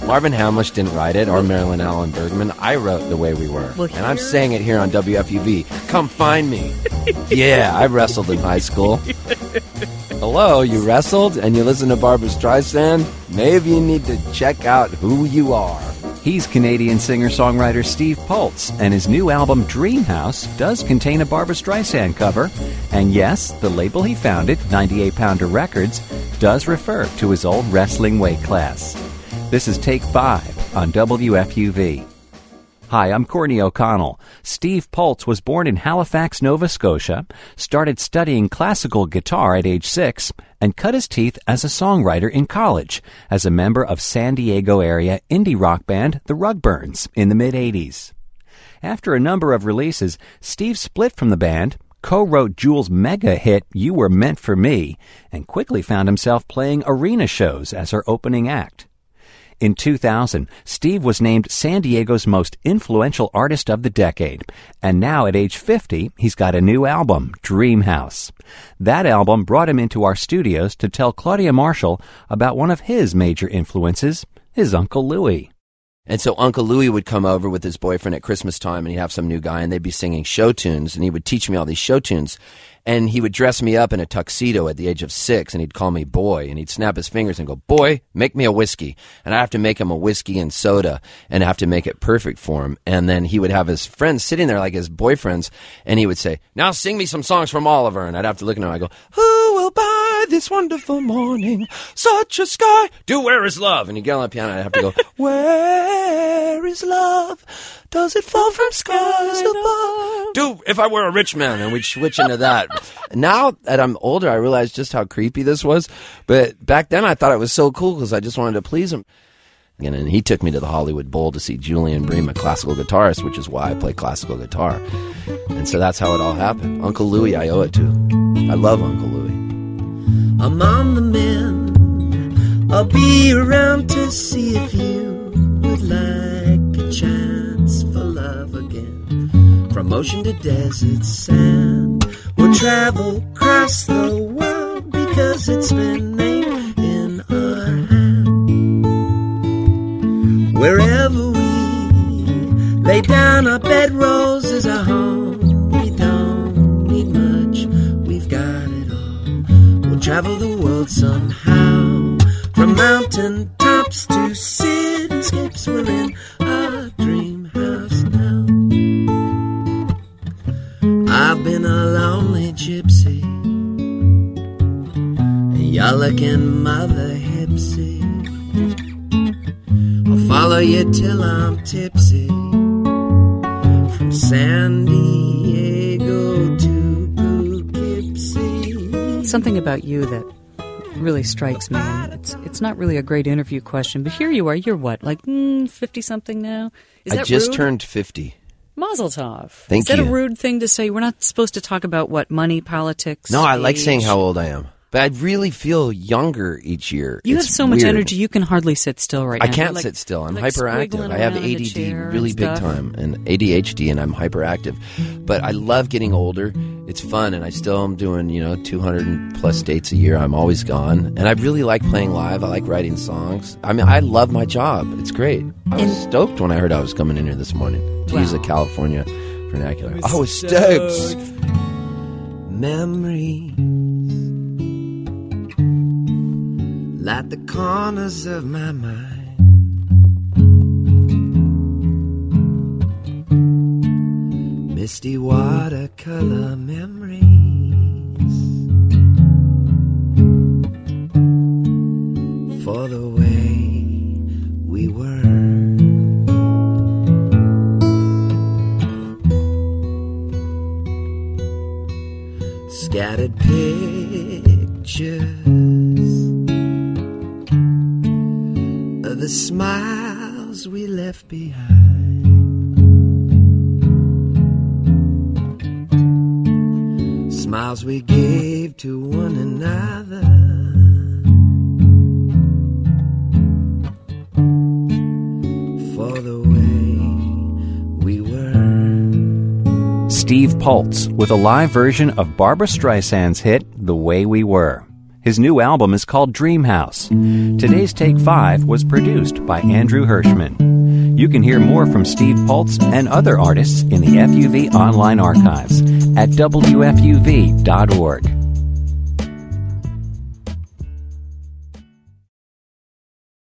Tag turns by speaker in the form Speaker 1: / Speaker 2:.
Speaker 1: Marvin Hamlish didn't write it, or Marilyn Allen Bergman. I wrote The Way We Were.
Speaker 2: Well,
Speaker 1: and I'm saying it here on WFUV. Come find me. Yeah, I wrestled in high school. Hello, you wrestled and you listen to Barbra Streisand? Maybe you need to check out who you are.
Speaker 3: He's Canadian singer-songwriter Steve Poltz, and his new album Dreamhouse does contain a Barbra Streisand cover. And yes, the label he founded, 98 Pounder Records, does refer to his old wrestling weight class. This is Take 5 on WFUV. Hi, I'm Courtney O'Connell. Steve Poltz was born in Halifax, Nova Scotia, started studying classical guitar at age 6, and cut his teeth as a songwriter in college as a member of San Diego area indie rock band The Rugburns in the mid-'80s. After a number of releases, Steve split from the band, co-wrote Jewel's mega hit You Were Meant for Me, and quickly found himself playing arena shows as her opening act. In 2000, Steve was named San Diego's most influential artist of the decade, and now at age 50, he's got a new album, Dreamhouse. That album brought him into our studios to tell Claudia Marshall about one of his major influences, his Uncle Louie.
Speaker 1: And so Uncle Louie would come over with his boyfriend at Christmas time, and he'd have some new guy, and they'd be singing show tunes, and he would teach me all these show tunes. And he would dress me up in a tuxedo at the age of 6, and he'd call me boy, and he'd snap his fingers and go, boy, make me a whiskey. And I'd have to make him a whiskey and soda and have to make it perfect for him. And then he would have his friends sitting there like his boyfriends, and he would say, now sing me some songs from Oliver. And I'd have to look at him, and I'd go, who will buy this wonderful morning, such a sky? Do Where Is Love? And he'd get on the piano, and I'd have to go, where is love? Does it fall from skies above? Do If I Were a Rich Man, and we'd switch into that. Now that I'm older, I realize just how creepy this was. But back then, I thought it was so cool because I just wanted to please him. And he took me to the Hollywood Bowl to see Julian Bream, a classical guitarist, which is why I play classical guitar. And so that's how it all happened. Uncle Louie, I owe it to. I love Uncle Louie.
Speaker 4: I'm on the mend. I'll be around to see if you would like a chance for love again. From ocean to desert sand, we'll travel across the world because it's been made in our hand. Wherever we lay down our bedrolls is a home. We don't need much, we've got it all. We'll travel the world somehow, from mountain tops to cityscapes. We're in our dream house now. I've been a lonely gypsy, and you're looking mother hipsy. I'll follow you till I'm tipsy, from San Diego to Poughkeepsie.
Speaker 2: Something about you that really strikes me. It's not really a great interview question, but here you are. You're what, like 50-something now? Is that
Speaker 1: I just
Speaker 2: rude?
Speaker 1: turned 50.
Speaker 2: Mazel tov.
Speaker 1: Thank
Speaker 2: you. Is that
Speaker 1: you.
Speaker 2: a rude thing to say? We're not supposed to talk about what, money, politics?
Speaker 1: No, I like
Speaker 2: age?
Speaker 1: saying how old I am. But I really feel younger each year.
Speaker 2: You
Speaker 1: It's
Speaker 2: have so much
Speaker 1: weird.
Speaker 2: energy, you can hardly sit still right now.
Speaker 1: I can't
Speaker 2: You're like-
Speaker 1: sit still. I'm
Speaker 2: like
Speaker 1: hyperactive.
Speaker 2: squiggling
Speaker 1: I have
Speaker 2: around in the
Speaker 1: ADD
Speaker 2: chair
Speaker 1: really
Speaker 2: and
Speaker 1: big
Speaker 2: stuff.
Speaker 1: time, and ADHD, and I'm hyperactive. But I love getting older. It's fun, and I still am doing 200 plus dates a year. I'm always gone, and I really like playing live. I like writing songs. I mean, I love my job. It's great. I was stoked when I heard I was coming in here this morning to use a California vernacular. I was stoked.
Speaker 4: Memories light the corners of my mind. Misty watercolor memories for the way we were. Scattered pictures of the smiles we left behind. Smiles we gave to one another. For the way we were.
Speaker 3: Steve Poltz with a live version of Barbra Streisand's hit, The Way We Were. His new album is called Dreamhouse. Today's Take 5 was produced by Andrew Hirschman. You can hear more from Steve Pultz and other artists in the FUV online archives at WFUV.org.